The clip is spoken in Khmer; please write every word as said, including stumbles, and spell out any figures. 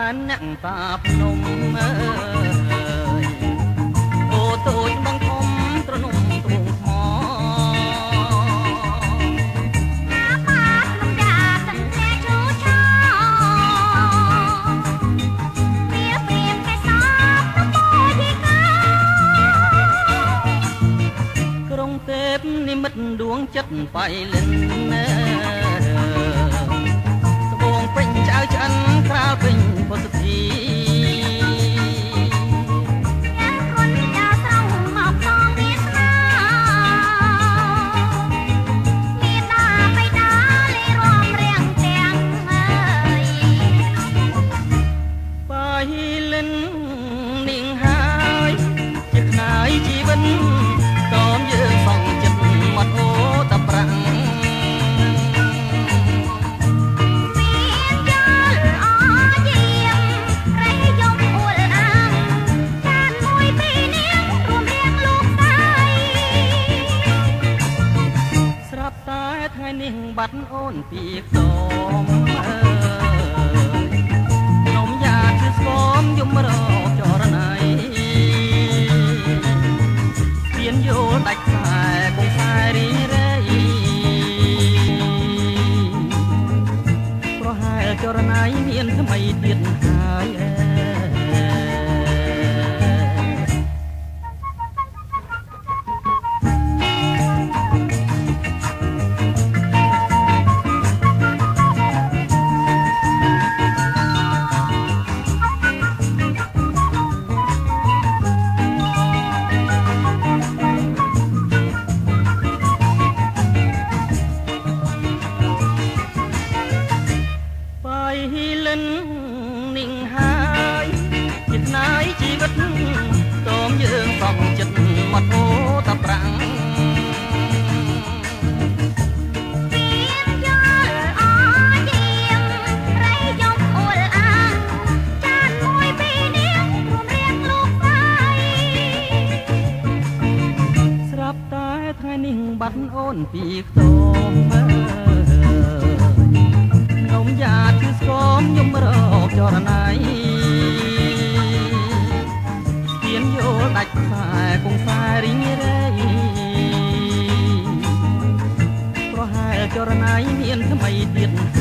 នអ្នកតាភ្នំអើយអូតូចបងធំត្រនំត្បូងថ្មអាបាត់នំយ៉ាសិនតែជូឆោវាព្រៀមកែសោប្រពោយកាក្រុងទេពនិមិត្តដួងចិត្តបៃលិនត្បូងពេញឆ្អៅឆ្អិនក្រាលពេញពុទ្ធធីយ៉ាងគុណយ៉ាស្រងមកផងវាស្នាមានតាបៃតាលេរំរៀងទាំងអើយបៃលិននាងហើយជាខ្នាយជីវិតតមយើងសងចិត្តមាត់អូតប្រាំងថ្ងៃនេះបាត់អូនពីខ្ទមអើយខ្ញុំយ៉ាជឿស្គមយំរកចរណៃស្ពានយល់ដាច់ខ្សែគង់ខ្សែរីរេប្រហែលចរណៃមានថ្មីទៀតហើយអើនាងហើយជាថ្នាយជីវិតតមយើងសងចិត្តមាត់អូតប្រាំងមានយល់អជាងរៃយំអួលអាងចានមួយពីរនាងរួមរៀងលោកស្រីស្រាប់តែថ្ងៃនេះបាត់អូនពីខ្ទមមើខ្ញុំយ៉ាជឿស្គមយំរកចរណៃស្ពានយល់ដាច់ខ្សែគង់ខ្សែរីងរេប្រហែលចរណៃមានថ្មីទៀត